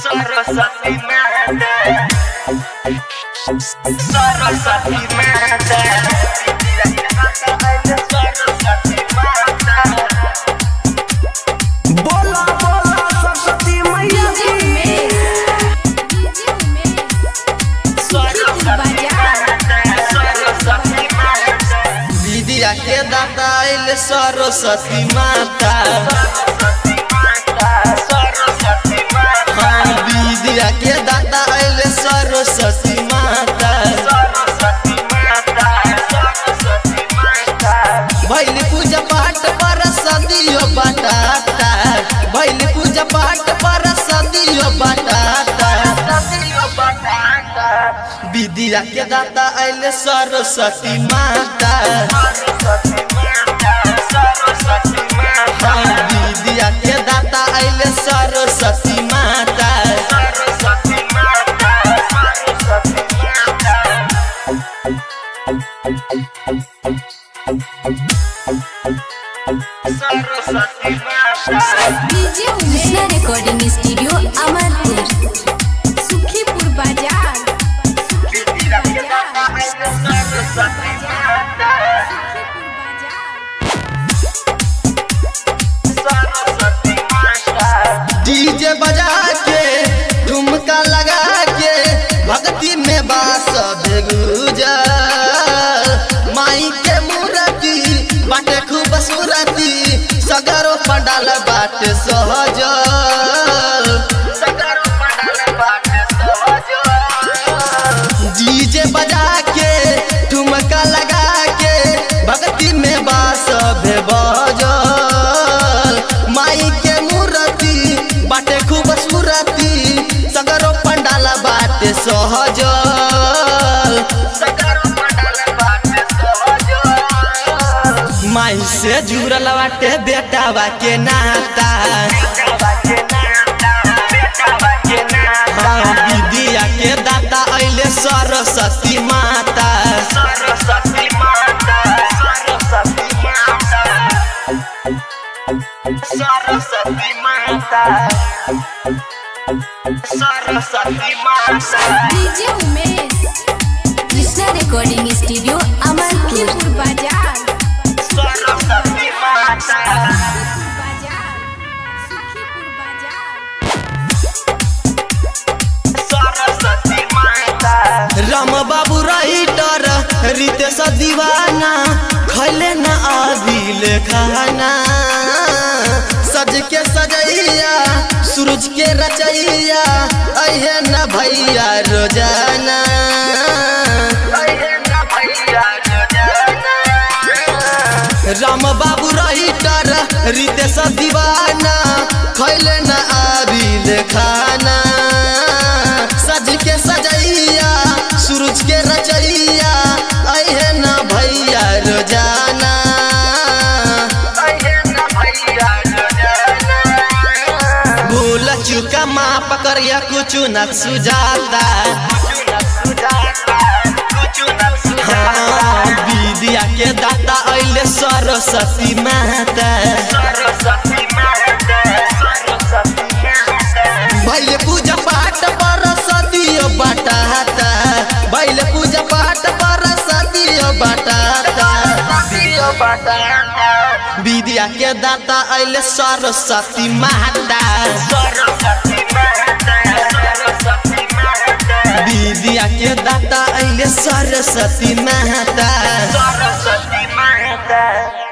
सरस्वती माता सरस्वती माता सरस्वती माता बोला बोला सरस्वती मैया की सरस्वती माता विद्या के दाता आइल सरस्वती माता विद्या के दाता आइल सरस्वती माता भइल पूजा पाठ पर सदियो बटाता भइल पूजा पाठ पर सदियो बटाता विद्या के दाता आइल सरस्वती माता विद्या के दाता आइल सरस्वती माता कृष्णा रिकॉर्डिंग स्टूडियो अमरपुर सुखीपुर बाजार डीजे बजा के ठुमका लगा के भक्ति में बास बेगुजा माई के मूर्ति बाटे खूब सूरती सगरो पंडाल बाटे सहज डीजे बजा के ठुमका लगा के भक्ति में बास बेबजल माई के मूर्ति बाटे खूब सूरती सगरो पंडाल बाटे सहजल माई से जुड़ल बाटे बेटावा के नाता विद्या के दाता आइले सरस्वती माता सरस्वती माता सरस्वती माता DJ Umesh Krishna recording studio Amarpur बाजार सरस्वती माता सुखीपुर बाजार सरस्वती माता राम बाबू राइटर रितेश दीवाना खैले न आदिल खाना सज के सजैया सूरज के रचैया अहे न भैया रोजाना राम बाबू राइटर रितेश दीवाना खैले न आदिल खाना सज के सजैया सूरज के रचैया अहे न भैया रोजाना भूल चुका माफ करिया कुछ न सुझाता विद्या के दाता आइले सरस्वती माता भइल पूजा पाठ पर सदियो बटाता भइल पूजा पाठ पर सदियो बटाता विद्या के दाता आइले सरस्वती माता विद्या के दाता आइले सरस्वती माता